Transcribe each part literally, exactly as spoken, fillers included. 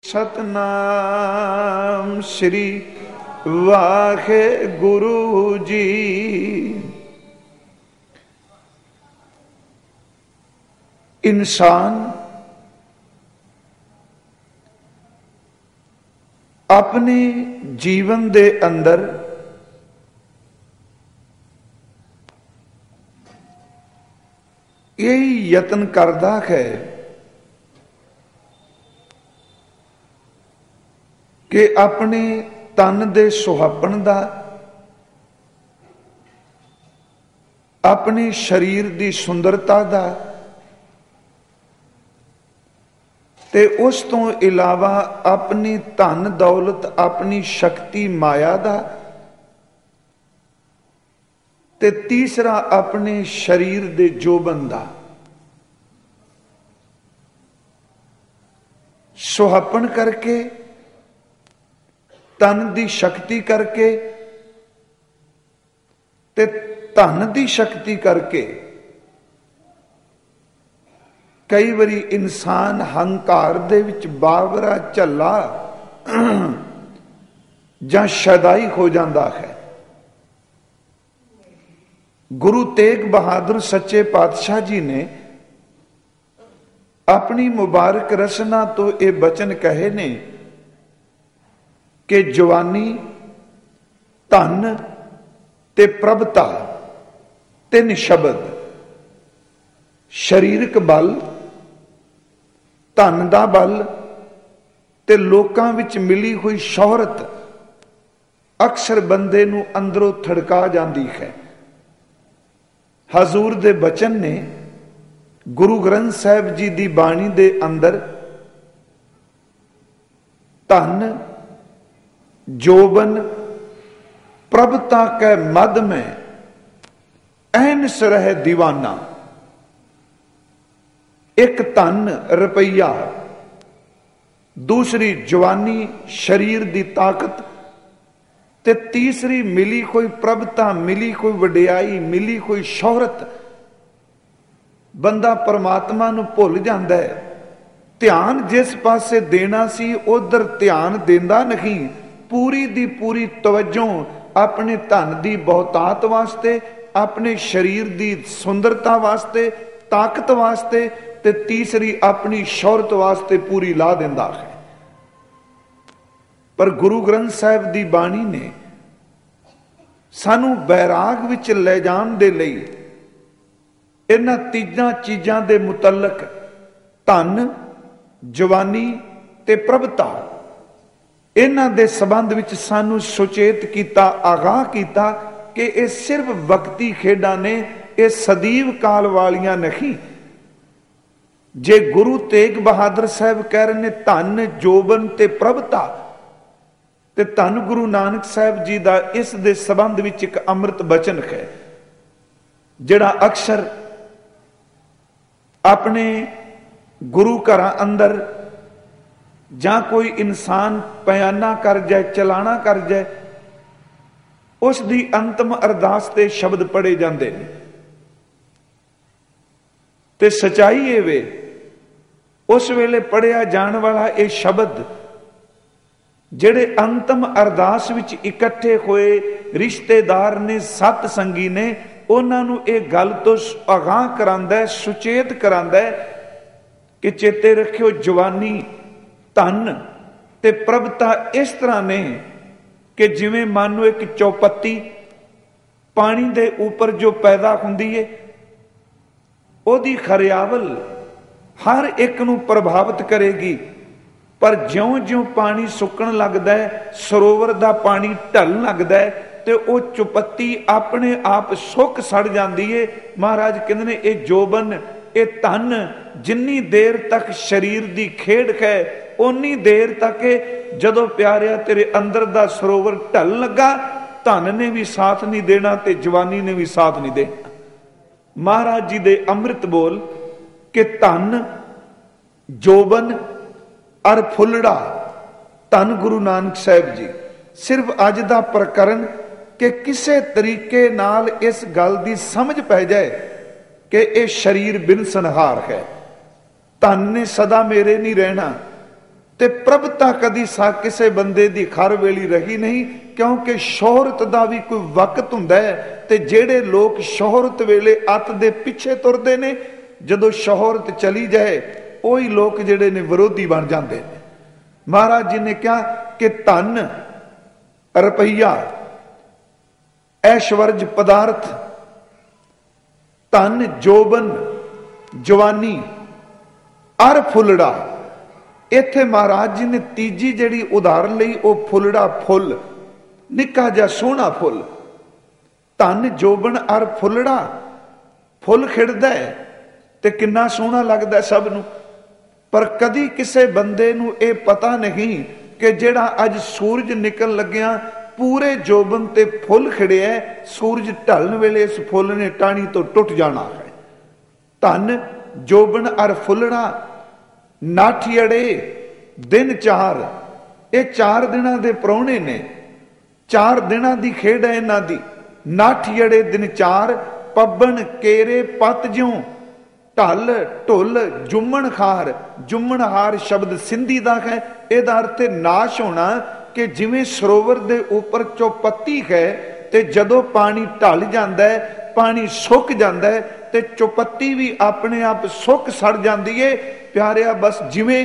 सतनाम श्री वाहेगुरु जी। इंसान अपने जीवन दे अंदर यही यतन करता है कि अपने तन दे सुहापन दा, अपने शरीर दी सुंदरता दा ते उस तो इलावा अपनी धन दौलत, अपनी शक्ति माया दा ते तीसरा अपने शरीर दे जोबन दा सुहापन करके, तन दी शक्ति करके ते धन दी शक्ति करके कई बारी इंसान हंकार दे विच बावरा झल्ला जां शदाई हो जाता है। गुरु तेग बहादुर सच्चे पातशाह जी ने अपनी मुबारक रचना तो ये बचन कहे ने कि जवानी, धन ते प्रभता तीन शब्द, शरीरक बल, धन दा बल ते लोकां विच मिली हुई शोहरत अक्सर बंदे नूं अंदरों थड़का जाती है। हजूर दे बचन ने गुरु ग्रंथ साहिब जी दी बाणी दे अंदर धन, जोबन, प्रभता के मद में ऐनस रहे दीवाना। एक धन रुपया, दूसरी जवानी शरीर दी ताकत ते तीसरी मिली कोई प्रभता, मिली कोई वडियाई, मिली कोई शोहरत। बंदा परमात्मा नूं भुल जांदा है। ध्यान जिस पासे देना सी उधर ध्यान देंदा नहीं। पूरी दी पूरी तवज्जो अपने धन दी बहुतात वास्ते, अपने शरीर दी सुंदरता वास्ते, ताकत वास्ते ते तीसरी अपनी शौहरत वास्ते पूरी ला दिंदा है। पर गुरु ग्रंथ साहिब दी बाणी ने सानू बैराग विच ले जाण दे लई इन्हां तीजां चीजां दे मुतलक धन, जवानी ते प्रभता इन्हां दे संबंध विच सानू सुचेत कीता, आगाह कीता कि ये सिर्फ वक्ती खेडां ने, ये सदीव काल वालियां नहीं। जे गुरु तेग बहादुर साहब कह रहे ने धन, जोबन ते प्रभता, ते धन गुरु नानक साहब जी दा इस दे संबंध विच एक अमृत बचन है जिहड़ा अक्सर अपने गुरु घरां अंदर जां कोई इंसान बयाना कर जाए, चलाना कर जाए, उस दी अंतिम अरदास ते शब्द पढ़े जाते हैं। ते सच्चाई ये वे उस वेले पढ़िया जान वाला ये शब्द जेड़े अंतिम अरदास विच इकट्ठे होए रिश्तेदार ने, सत संगी ने, उन्हां नूं ये गल तो आगाह करांदा है, सुचेत करांदा है कि चेते रखियो जवानी, धन ते प्रभता इस तरह ने कि जिवें मानो एक चौपत्ती पानी दे ऊपर जो पैदा हुंदी है, ओदी खरियावल हर एक नूं प्रभावित करेगी। पर ज्यों ज्यों पानी सुकण लगदा है, सरोवर दा पानी ढल लगदा है ते ओ चौपत्ती अपने आप सुक सड़ जाती है। महाराज कहंदे ने ये जोबन, ये धन जिन्नी देर तक शरीर दी खेड़ है उन्नी देर तक जदों प्यारिया तेरे अंदर दा सरोवर ढल लगा, धन ने भी साथ नहीं देना ते जवानी ने भी साथ नहीं देना। महाराज जी दे अमृत बोल कि धन, जोबन और फुलड़ा, धन गुरु नानक साहब जी सिर्फ अज दा प्रकरण कि किसे तरीके नाल इस गल दी समझ पै जाए कि यह शरीर बिन संहार है। धन ने सदा मेरे नहीं रहना, ਤੇ ਪ੍ਰਭਤਾ ਕਦੀ ਸਾ ਕਿਸੇ ਬੰਦੇ ਦੀ ਖਰ ਵੇਲੀ ਰਹੀ ਨਹੀਂ, ਕਿਉਂਕਿ ਸ਼ੋਹਰਤ ਦਾ ਵੀ ਕੋਈ ਵਕਤ ਹੁੰਦਾ ਹੈ। ਤੇ ਜਿਹੜੇ ਲੋਕ ਸ਼ੋਹਰਤ ਵੇਲੇ ਅੱਤ ਦੇ ਪਿੱਛੇ ਤੁਰਦੇ ਨੇ, ਜਦੋਂ ਸ਼ੋਹਰਤ ਚਲੀ ਜਾਏ ਉਹੀ ਲੋਕ ਜਿਹੜੇ ਨੇ ਵਿਰੋਧੀ ਬਣ ਜਾਂਦੇ ਨੇ। ਮਹਾਰਾਜ ਜੀ ਨੇ ਕਿਹਾ ਕਿ ਧਨ, ਰੁਪਈਆ, ਐਸ਼ਵਰਜ ਪਦਾਰਥ, ਧਨ, ਜੋਬਨ, ਜਵਾਨੀ ਅਰ ਫੁੱਲੜਾ। ਇੱਥੇ ਮਹਾਰਾਜ ਜੀ ਨੇ ਤੀਜੀ ਜਿਹੜੀ ਉਦਾਹਰਨ ਲਈ ਉਹ ਫੁੱਲੜਾ ਫੁੱਲ, ਨਿੱਕਾ ਜਿਹਾ ਸੋਹਣਾ ਫੁੱਲ। ਧਨ, ਜੋਬਨ ਅਰ ਫੁੱਲੜਾ। ਫੁੱਲ ਖਿੜਦਾ ਹੈ ਤੇ ਕਿੰਨਾ ਸੋਹਣਾ ਲੱਗਦਾ ਸਭ ਨੂੰ, ਪਰ ਕਦੀ ਕਿਸੇ ਬੰਦੇ ਨੂੰ ਇਹ ਪਤਾ ਨਹੀਂ ਕਿ ਜਿਹੜਾ ਅੱਜ ਸੂਰਜ ਨਿਕਲ ਲੱਗਿਆ ਪੂਰੇ ਜੋਬਨ ਤੇ ਫੁੱਲ ਖਿੜਿਆ, ਸੂਰਜ ਢਲਣ ਵੇਲੇ ਇਸ ਫੁੱਲ ਨੇ ਟਾਹਣੀ ਤੋਂ ਟੁੱਟ ਜਾਣਾ ਹੈ। ਧਨ, ਜੋਬਨ ਅਰ ਫੁੱਲੜਾ ਨਾਠੀੜੇ ਦਿਨ ਚਾਰ। ਇਹ ਚਾਰ ਦਿਨਾਂ ਦੇ ਪ੍ਰਾਹੁਣੇ ਨੇ, ਚਾਰ ਦਿਨਾਂ ਦੀ ਖੇਡ ਹੈ ਇਹਨਾਂ ਦੀ। ਨਾਠੀੜੇ ਦਿਨ ਚਾਰ, ਪੱਬਨ ਕੇਰੇ ਪਤ ਜਿਉ, ਢਲ ਢੁੱਲ ਜੁੰਮਣ ਖਾਰ। ਜੁੰਮਣ ਹਾਰ ਸ਼ਬਦ ਸਿੰਧੀ ਦਾ ਹੈ, ਇਹਦਾ ਅਰਥ ਹੈ ਨਾਸ਼ ਹੋਣਾ। ਕਿ ਜਿਵੇਂ ਸਰੋਵਰ ਦੇ ਉੱਪਰ ਚੌਪੱਤੀ ਹੈ ਤੇ ਜਦੋਂ ਪਾਣੀ ਢਲ ਜਾਂਦਾ ਹੈ, ਪਾਣੀ ਸੁੱਕ ਜਾਂਦਾ ਹੈ ਤੇ ਚੌਪੱਤੀ ਵੀ ਆਪਣੇ ਆਪ ਸੁੱਕ ਸੜ ਜਾਂਦੀ ਹੈ। ਪਿਆਰਿਆ, ਬਸ ਜਿਵੇਂ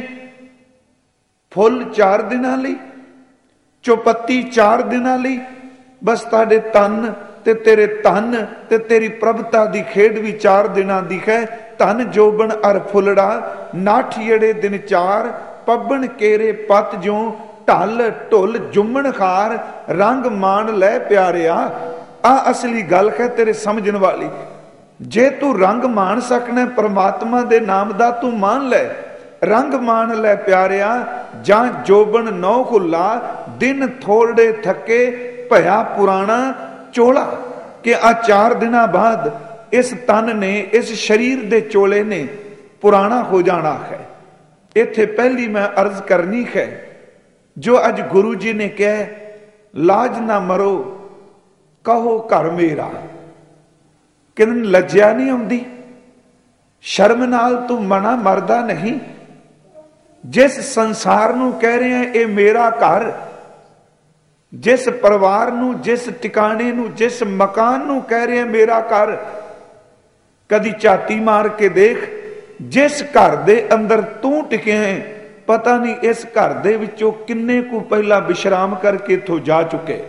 ਫੁੱਲ ਚਾਰ ਦਿਨਾਂ ਲਈ, ਚੌਪੱਤੀ ਚਾਰ ਦਿਨਾਂ ਲਈ, ਬਸ ਤੁਹਾਡੇ ਤਨ ਤੇ ਤੇਰੇ ਧਨ ਤੇ ਤੇਰੀ ਪ੍ਰਭਤਾ ਦੀ ਖੇਡ ਵੀ ਚਾਰ ਦਿਨਾਂ ਦੀ ਹੈ। ਧਨ, ਜੋਬਨ ਅਰ ਫੁੱਲੜਾ ਨਾਠੀੜੇ ਦਿਨ ਚਾਰ, ਪੱਬਨ ਕੇਰੇ ਪਤ ਜਿਉ, ਢਲ ਢੁੱਲ ਜੁੰਮਣ ਖਾਰ। ਰੰਗ ਮਾਣ ਲੈ ਪਿਆਰਿਆ, ਆ ਅਸਲੀ ਗੱਲ ਹੈ ਤੇਰੇ ਸਮਝਣ ਵਾਲੀ। ਜੇ ਤੂੰ ਰੰਗ ਮਾਣ ਸਕਣਾ ਪਰਮਾਤਮਾ ਦੇ ਨਾਮ ਦਾ, ਤੂੰ ਮਾਣ ਲੈ, ਰੰਗ ਮਾਣ ਲੈ ਪਿਆਰਿਆ। ਜਾਂ ਜੋਬਨ ਨੌ ਹੁੱਲਾ, ਦਿਨ ਥੋੜੇ ਥੱਕੇ, ਭਇਆ ਪੁਰਾਣਾ ਚੋਲਾ। ਕਿ ਆ ਚਾਰ ਦਿਨਾਂ ਬਾਅਦ ਇਸ ਤਨ ਨੇ, ਇਸ ਸਰੀਰ ਦੇ ਚੋਲੇ ਨੇ ਪੁਰਾਣਾ ਹੋ ਜਾਣਾ ਹੈ। ਇੱਥੇ ਪਹਿਲੀ ਮੈਂ ਅਰਜ਼ ਕਰਨੀ ਹੈ, ਜੋ ਅੱਜ ਗੁਰੂ ਜੀ ਨੇ ਕਿਹਾ ਲਾਜ ਨਾ ਮਰੋ ਕਹੋ ਘਰ ਮੇਰਾ। ਕਿਨ ਲੱਜਿਆ ਨਹੀਂ ਆਉਂਦੀ, ਸ਼ਰਮ ਨਾਲ ਤੂੰ ਮਨਾ ਮਰਦਾ ਨਹੀਂ। ਜਿਸ ਸੰਸਾਰ ਨੂੰ ਕਹਿ ਰਿਹਾ ਇਹ ਮੇਰਾ ਘਰ, ਜਿਸ ਪਰਿਵਾਰ ਨੂੰ, ਜਿਸ ਟਿਕਾਣੇ ਨੂੰ, ਜਿਸ ਮਕਾਨ ਨੂੰ ਕਹਿ ਰਿਹਾ ਮੇਰਾ ਘਰ, ਕਦੀ ਝਾਤੀ ਮਾਰ ਕੇ ਦੇਖ ਜਿਸ ਘਰ ਦੇ ਅੰਦਰ ਤੂੰ ਟਿਕਿਆ ਹੈ, ਪਤਾ ਨਹੀਂ ਇਸ ਘਰ ਦੇ ਵਿੱਚੋਂ ਕਿੰਨੇ ਕੁ ਪਹਿਲਾਂ ਵਿਸ਼ਰਾਮ ਕਰਕੇ ਇੱਥੋਂ ਜਾ ਚੁੱਕੇ।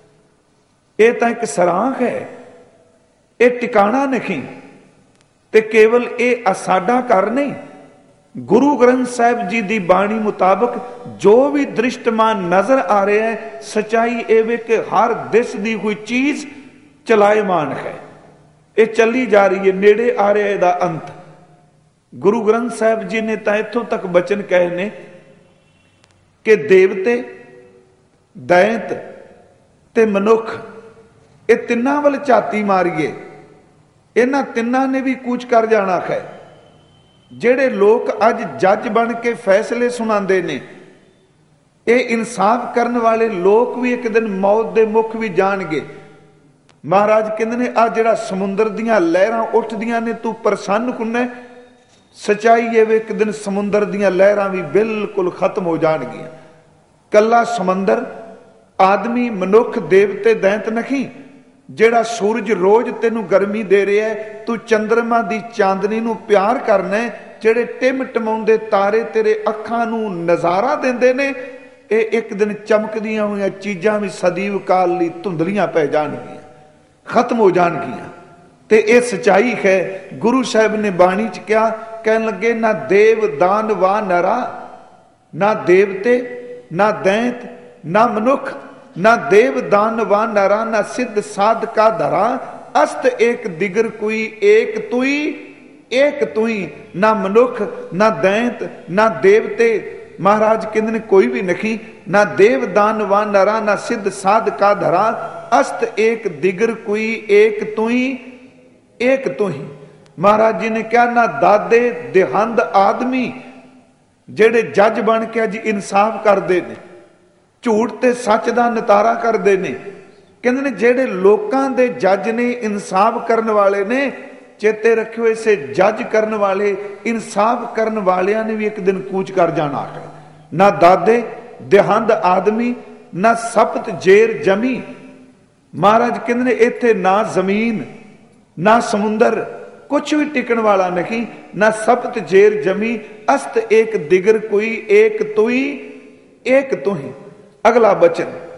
ਇਹ ਤਾਂ ਇੱਕ ਸਰਾਂਖ ਹੈ, ਇਹ ਟਿਕਾਣਾ ਨਹੀਂ। ਤੇ ਕੇਵਲ ਇਹ ਸਾਡਾ ਘਰ ਨਹੀਂ, ਗੁਰੂ ਗ੍ਰੰਥ ਸਾਹਿਬ ਜੀ ਦੀ ਬਾਣੀ ਮੁਤਾਬਕ ਜੋ ਵੀ ਦ੍ਰਿਸ਼ਟਮਾਨ ਨਜ਼ਰ ਆ ਰਿਹਾ ਹੈ, ਸਚਾਈ ਇਹ ਵੇ ਕਿ ਹਰ ਦਿਸਦੀ ਹੋਈ ਚੀਜ਼ ਚਲਾਇਮਾਨ ਹੈ, ਇਹ ਚੱਲੀ ਜਾ ਰਹੀ ਹੈ, ਨੇੜੇ ਆ ਰਿਹਾ ਇਹਦਾ ਅੰਤ। ਗੁਰੂ ਗ੍ਰੰਥ ਸਾਹਿਬ ਜੀ ਨੇ ਤਾਂ ਇੱਥੋਂ ਤੱਕ ਬਚਨ ਕਹੇ ਨੇ ਕਿ ਦੇਵਤੇ, ਦੈਂਤ ਤੇ ਮਨੁੱਖ, ਇਹ ਤਿੰਨਾਂ ਵੱਲ ਝਾਤੀ ਮਾਰੀਏ, ਇਹਨਾਂ ਤਿੰਨਾਂ ਨੇ ਵੀ ਕੂਚ ਕਰ ਜਾਣਾ ਹੈ। ਜਿਹੜੇ ਲੋਕ ਅੱਜ ਜੱਜ ਬਣ ਕੇ ਫੈਸਲੇ ਸੁਣਾਉਂਦੇ ਨੇ, ਇਹ ਇਨਸਾਫ ਕਰਨ ਵਾਲੇ ਲੋਕ ਵੀ ਇੱਕ ਦਿਨ ਮੌਤ ਦੇ ਮੁਖ ਵੀ ਜਾਣਗੇ। ਮਹਾਰਾਜ ਕਹਿੰਦੇ ਨੇ ਆ ਜਿਹੜਾ ਸਮੁੰਦਰ ਦੀਆਂ ਲਹਿਰਾਂ ਉੱਠਦੀਆਂ ਨੇ, ਤੂੰ ਪ੍ਰਸੰਨ ਹੁੰਨਾ। ਸਚਾਈ ਇਹ ਵੇ ਇੱਕ ਦਿਨ ਸਮੁੰਦਰ ਦੀਆਂ ਲਹਿਰਾਂ ਵੀ ਬਿਲਕੁਲ ਖਤਮ ਹੋ ਜਾਣਗੀਆਂ। ਕੱਲਾ ਸਮੁੰਦਰ, ਆਦਮੀ, ਮਨੁੱਖ, ਦੇਵਤੇ, ਦੈਂਤ ਨਹੀਂ। ਜਿਹੜਾ ਸੂਰਜ ਰੋਜ਼ ਤੈਨੂੰ ਗਰਮੀ ਦੇ ਰਿਹਾ ਹੈ, ਤੂੰ ਚੰਦਰਮਾ ਦੀ ਚਾਂਦਨੀ ਨੂੰ ਪਿਆਰ ਕਰਨਾ। ਜਿਹੜੇ ਟਿਮ ਟਮਾਉਂਦੇ ਤਾਰੇ ਤੇਰੇ ਅੱਖਾਂ ਨੂੰ ਨਜ਼ਾਰਾ ਦਿੰਦੇ ਨੇ, ਇਹ ਇੱਕ ਦਿਨ ਚਮਕਦੀਆਂ ਹੋਈਆਂ ਚੀਜ਼ਾਂ ਵੀ ਸਦੀਵ ਕਾਲ ਲਈ ਧੁੰਦਲੀਆਂ ਪੈ ਜਾਣਗੀਆਂ, ਖਤਮ ਹੋ ਜਾਣਗੀਆਂ। ਤੇ ਇਹ ਸਚਾਈ ਹੈ। ਗੁਰੂ ਸਾਹਿਬ ਨੇ ਬਾਣੀ ਚ ਕਿਹਾ, ਕਹਿਣ ਲੱਗੇ ਨਾ ਦੇਵ ਦਾਨ ਵਾ ਨਰਾ, ਨਾ ਦੇਵਤੇ, ਨਾ ਦੈਂਤ, ਨਾ ਮਨੁੱਖ, ਨਾ ਦੇਵ ਦਾਨ ਵਾ ਨਰਾ, ਨਾ ਸਿੱਧ ਸਾਧ ਕਾ ਧਰਾ, ਅਸਤ ਏਕ ਦਿਗਰ ਕੋਈ, ਏਕ ਤੁਈ ਏਕ ਤੁਈ। ਨਾ ਮਨੁੱਖ, ਨਾ ਦੈਂਤ, ਨਾ ਦੇਵਤੇ, ਮਹਾਰਾਜ ਕਹਿੰਦੇ ਨੇ ਕੋਈ ਵੀ ਨਹੀਂ। ਨਾ ਦੇਵ ਦਾਨ ਵਾ ਨਰਾ, ਨਾ ਸਿੱਧ ਸਾਧ ਕਾ ਧਰਾ, ਅਸਤ ਏਕ ਦਿਗਰ ਕੋਈ, ਏਕ ਤੁਈ ਏਕ ਤੁਈ। ਮਹਾਰਾਜ ਜੀ ਨੇ ਕਿਹਾ ਨਾ ਦਾਦੇ ਦੇਹੰਦ ਆਦਮੀ, ਜਿਹੜੇ ਜੱਜ ਬਣ ਕੇ ਅੱਜ ਇਨਸਾਫ ਕਰਦੇ ਨੇ, ਝੂਠ ਤੇ ਸੱਚ ਦਾ ਨਿਤਾਰਾ ਕਰਦੇ ਨੇ। ਕਹਿੰਦੇ ਨੇ ਜਿਹੜੇ ਲੋਕਾਂ ਦੇ ਜੱਜ ਨੇ, ਇਨਸਾਫ ਕਰਨ ਵਾਲੇ ਨੇ, ਚੇਤੇ ਰੱਖਿਓ ਇਸੇ ਜੱਜ ਕਰਨ ਵਾਲੇ, ਇਨਸਾਫ ਕਰਨ ਵਾਲਿਆਂ ਨੇ ਵੀ ਇੱਕ ਦਿਨ ਕੂਚ ਕਰ ਜਾਣਾ ਹੈ। ਨਾ ਦਾਦੇ ਦੇਹੰਦ ਆਦਮੀ, ਨਾ ਸਪਤ ਜੇਰ ਜਮੀ। ਮਹਾਰਾਜ ਕਹਿੰਦੇ ਨੇ ਇੱਥੇ ਨਾ ਜ਼ਮੀਨ ਨਾ ਸਮੁੰਦਰ, ਕੁਛ ਵੀ ਟਿਕਣ ਵਾਲਾ ਨਹੀਂ। ਨਾ ਸਪਤ ਜੇਰ ਜਮੀ, ਅਸਤ ਏਕ ਦਿਗਰ ਕੋਈ, ਏਕ ਤੁਈ ਏਕ ਤੁਹੀਂ। ਅਗਲਾ ਬਚਨ